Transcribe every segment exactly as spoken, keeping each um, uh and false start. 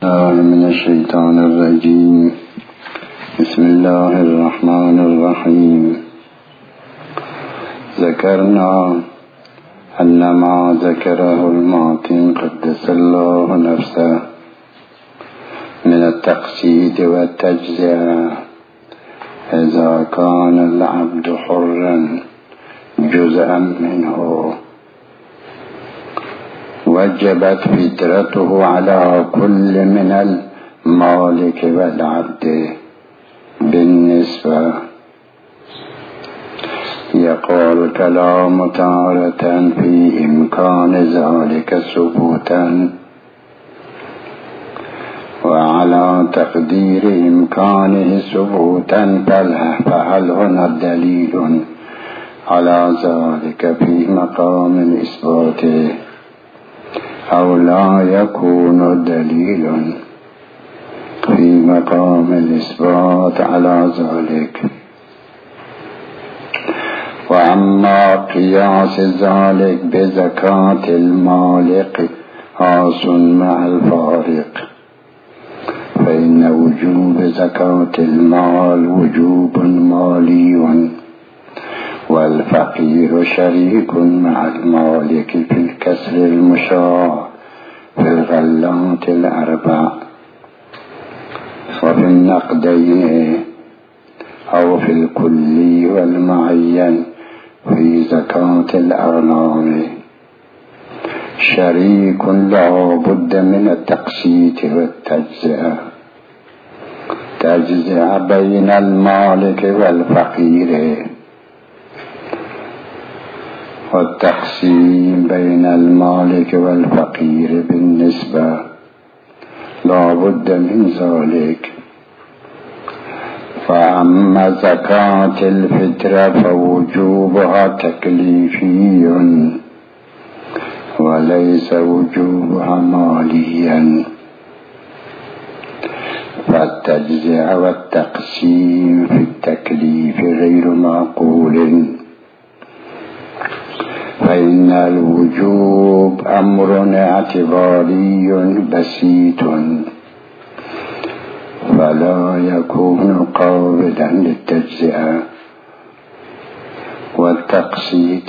من الشيطان الرجيم. بسم الله الرحمن الرحيم. ذكرنا أن ما ذكره المعطين قدس الله نفسه من التقسيط والتجزئة إذا كان العبد حرا جزءا منه وجبت فطرته على كل من المالك والعبد بالنسبة. يقول كلام تارة في إمكان ذلك ثبوتا وعلى تقدير إمكانه ثبوتا فهل هنا دليل على ذلك في مقام الإثبات أو لا يكون دليل في مقام الإثبات على ذلك؟ وأما قياس ذلك بزكاة المال قياس مع الفارق، فإن وجوب زكاة المال وجوب مالي والفقير شريك مع المالك في الكسر المشاع في الغلات الأربع وفي النقدين أو في الكلي والمعين في زكاة الأغنام. شريك لا بد من التقسيط والتجزئة، تجزئة بين المالك والفقير والتقسيم بين المالك والفقير بالنسبة، لا بد من ذلك. فأما زكاة الفطرة فوجوبها تكليفي وليس وجوبها ماليا، فالتجزئة والتقسيم في التكليف غير معقول، فإن الوجوب أمر اعتباري بسيط فلا يكون قابلا للتجزئة، والتقسيط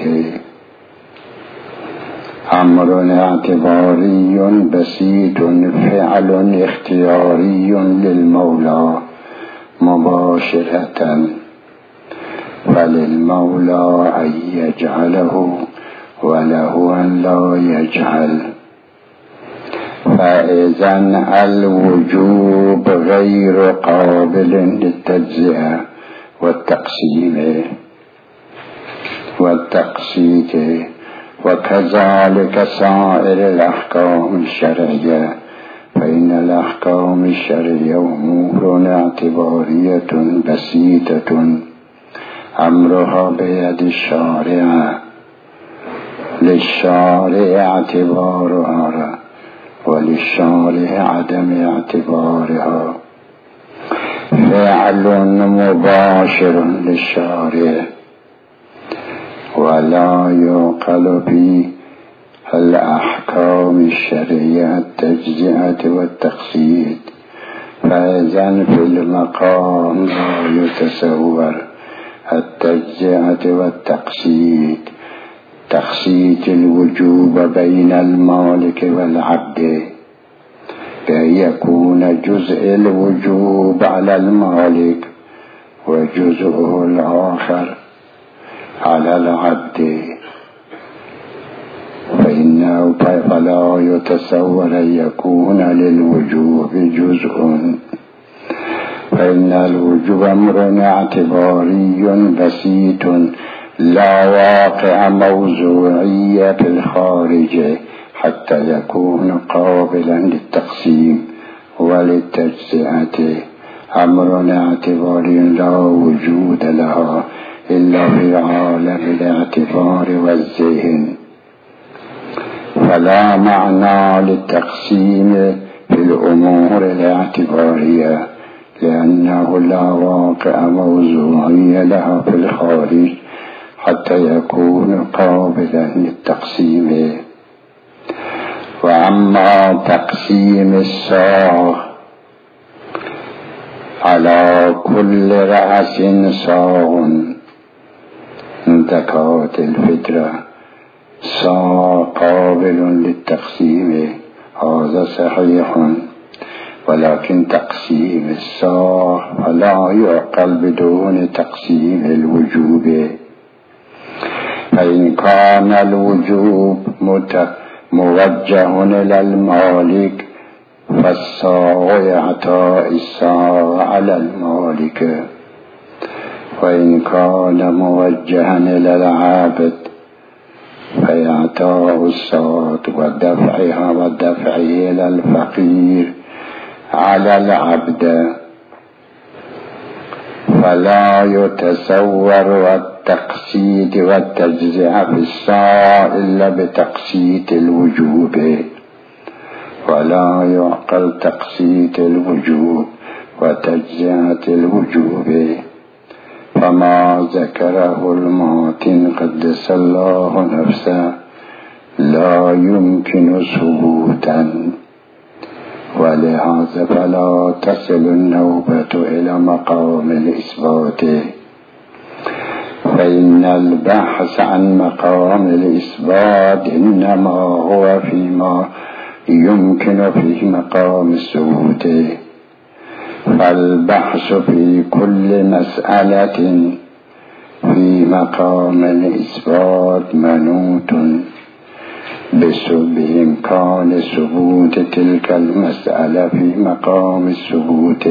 أمر اعتباري بسيط فعل اختياري للمولى مباشرة، فللمولى أن يجعله وله أن لا يجعل. فإذن الوجوب غير قابل للتجزئة والتقسيم والتقسيط، وكذلك سائر الأحكام الشرعية، فإن الأحكام الشرعية أمور اعتبارية بسيطة أمرها بيد الشارع، للشارع اعتبارها وللشارع عدم اعتبارها، فعل مباشر للشارع ولا يعقل في الأحكام الشرعية التجزئة والتقسيط. فإذن في المقام لا يتصور التجزئة والتقسيط تقسيط الوجوب بين المالك والعبد، كي يكون جزء الوجوب على المالك وجزءه الآخر على العبد، فإنه فلا يتصور أن يكون للوجوب جزء، فإن الوجوب أمر اعتباري بسيط لا واقع موضوعية في الخارج حتى يكون قابلا للتقسيم وللتجزئة، أمر اعتباري لا وجود لها إلا في عالم الاعتبار والذهن، فلا معنى للتقسيم في الأمور الاعتبارية لأنه لا واقع موضوعي لها في الخارج حتى يكون قابلا للتقسيم. وأما تقسيم الصاع على كل رأس صاع زكاة الفطرة صاع قابل للتقسيم، هذا صحيح، ولكن تقسيم الصاع فلا يعقل بدون تقسيم الوجوب. فإن كان الوجوب موجه إلى المالك فالصاع يعطى الصاع على المالك، وإن كان موجها إلى العابد فيعطاه الصاع ودفعها والدفع إلى الفقير على العبد. فلا يتصور التقسيط والتجزئة في الصاع إلا بتقسيط الوجوب، ولا يعقل تقسيط الوجوب وتجزئة الوجوب. فما ذكره الماتن قدس الله نفسه لا يمكن ثبوتا، ولهذا فلا تصل النوبة إلى مقام الإثبات. فإن البحث عن مقام الإثبات إنما هو فيما يمكن فيه مقام الثبوت. فالبحث في كل مسألة في مقام الإثبات منوط بإمكان ثبوت تلك المسألة في مقام الثبوت.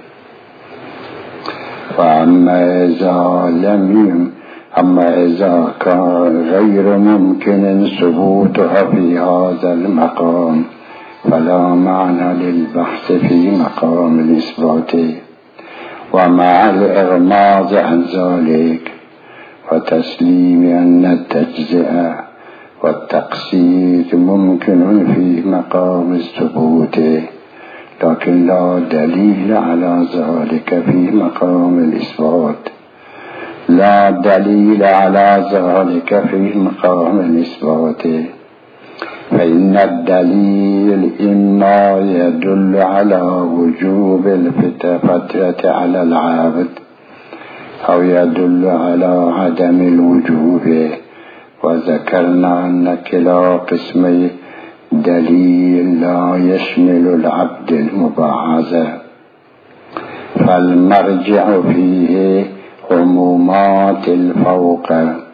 فأما إذا لم يم أما إذا كان غير ممكن ثبوتها في هذا المقام فلا معنى للبحث في مقام الإثبات. ومع الإغماض عن ذلك وتسليم أن التجزئة والتقسيط ممكن في مقام الثبوت، لكن لا دليل على ذلك في مقام الإثبات. لا دليل على ذلك في مقام الإثبات. فإن الدليل إما يدل على وجوب الفترة على العابد أو يدل على عدم الوجوب. وذكرنا أن كلا قسمي دليل لا يشمل العبد المبعث، فالمرجع فيه عمومات الفوق،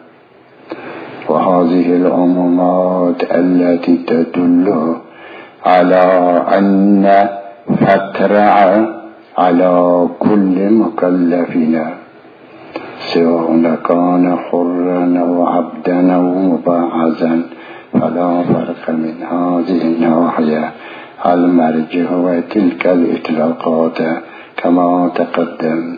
وهذه العمومات التي تدل على أن فترة على كل مكلفنا سواء كان حرا أو عبدا أو مبعثا، فلا فرق من هذه الناحية. المرجع هو تلك الإطلاقات كما تقدم.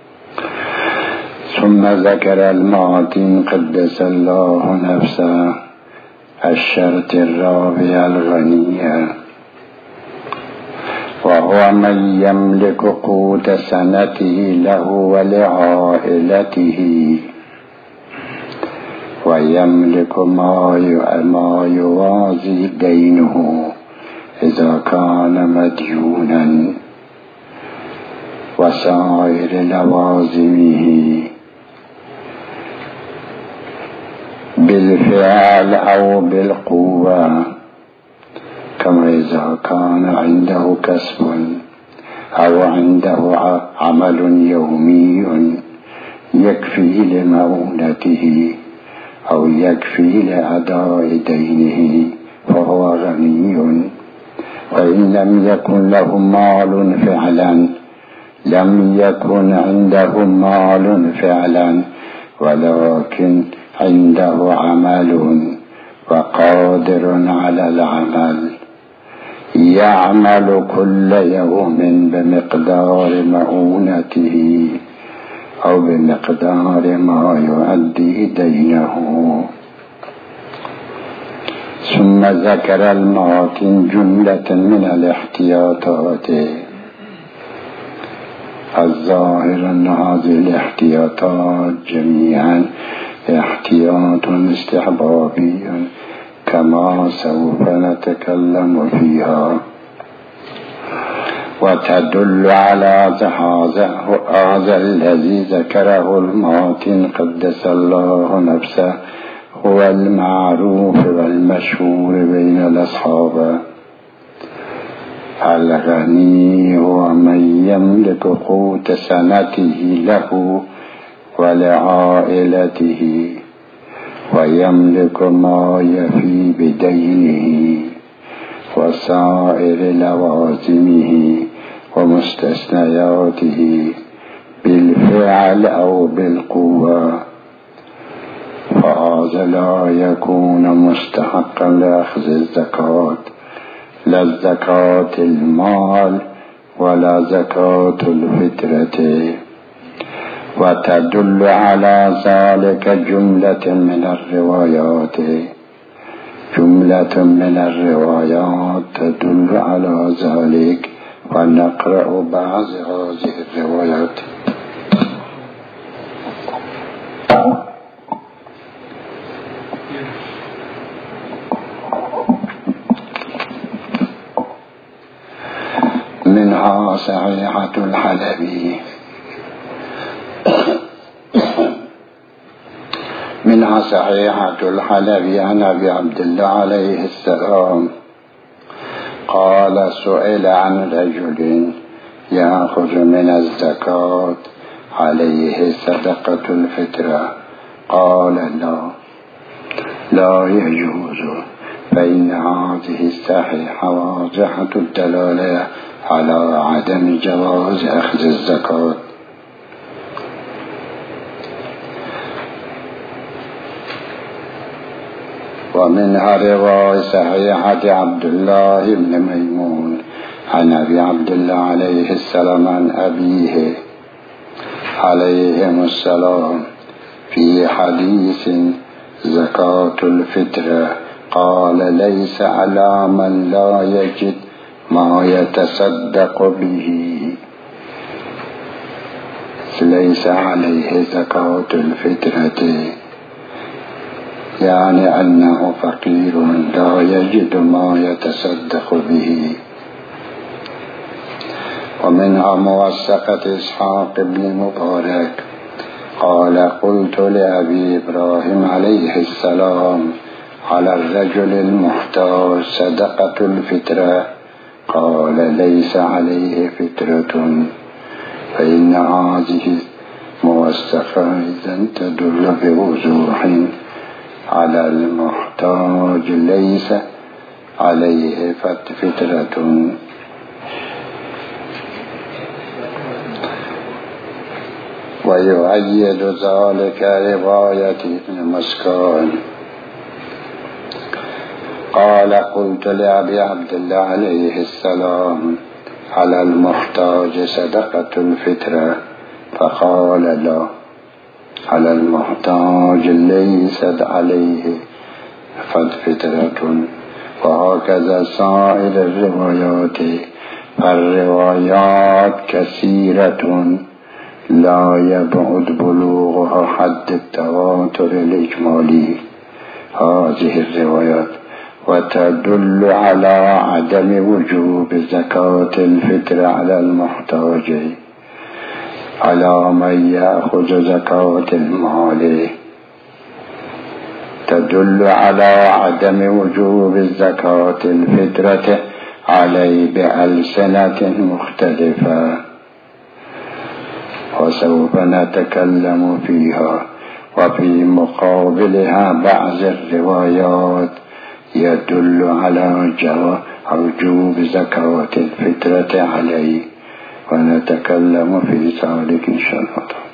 ثم ذكر الماتن قدس الله نفسه الشرط الرابع الغنية، وهو من يملك قوت سنته له ولعائلته، ويملك ما يوازي دينه إذا كان مديونا وسائر لوازمه بالفعل أو بالقوة، كما إذا كان عنده كسب أو عنده عمل يومي يكفي لمؤونته أو يكفي لأداء دينه فهو غني. وإن لم يكن له مال فعلا لم يكن عنده مال فعلا ولكن عنده عمل وقادر على العمل يعمل كل يوم بمقدار مؤونته أو بمقدار ما يؤدي دينه. ثم ذكر الماتن جملة من الاحتياطات. الظاهر أن هذه الاحتياطات جميعا احتياط استحبابي كما سوف نتكلم فيها، وتدل على هذا الذي ذكره الماتن قدس الله نفسه هو المعروف والمشهور بين الأصحاب. الغني هو من يملك قوت سنته له ولعائلته، ويملك ما يفي بدينه وسائر لوازمه ومستثنياته بالفعل أو بالقوة، فهذا لا يكون مستحقا لأخذ الزكاة، لا زكاة المال ولا زكاة الفطرة. وتدل على ذلك جملة من الروايات جملة من الروايات تدل على ذلك، ونقرأ بعض هذه الروايات. منها صحيحة الحلبي منها صحيحة الحلبي عن أبي عبد الله عليه السلام قال: سئل عن رجل يأخذ من الزكاة عليه صدقة الفطرة، قال: لا لا يجوز، فإن هذه الصحيحة واضحة الدلالة على عدم جواز أخذ الزكاة. ومنها رواية صحيحة عبد الله بن ميمون عن أبي عبد الله عليه السلام عن أبيه عليهم السلام في حديث زكاة الفطرة قال: ليس على من لا يجد ما يتصدق به، ليس عليه زكاة الفطرة، يعني أنه فقير لا يجد ما يتصدق به. ومنها موثقة إسحاق بن مبارك قال: قلت لأبي إبراهيم عليه السلام: على الرجل المحتاج صدقة الفطرة؟ قال: ليس عليه فطرة. فإن هذه موثقة إذن تدل بوضوح على المحتاج ليس عليه فطرة. ويؤيد ذلك رواية ابن مسكين قال: قلت لأبي عبد الله عليه السلام: على المحتاج صدقة الفطرة؟ فقال: لا، على المحتاج ليست عليه فطرة. وهكذا سائر الروايات، الروايات كثيرة لا يبعد بلوغها حد التواتر الإجمالي هذه الروايات، وتدل على عدم وجوب زكاة الفطر على المحتاج على من يأخذ زكاة المال، تدل على عدم وجوب الزكاة الفطرة عليه بألسنة مختلفة، وسوف نتكلم فيها. وفي مقابلها بعض الروايات يدل على وجوب زكاة الفطرة عليه، ونتكلم في ذلك إن شاء الله.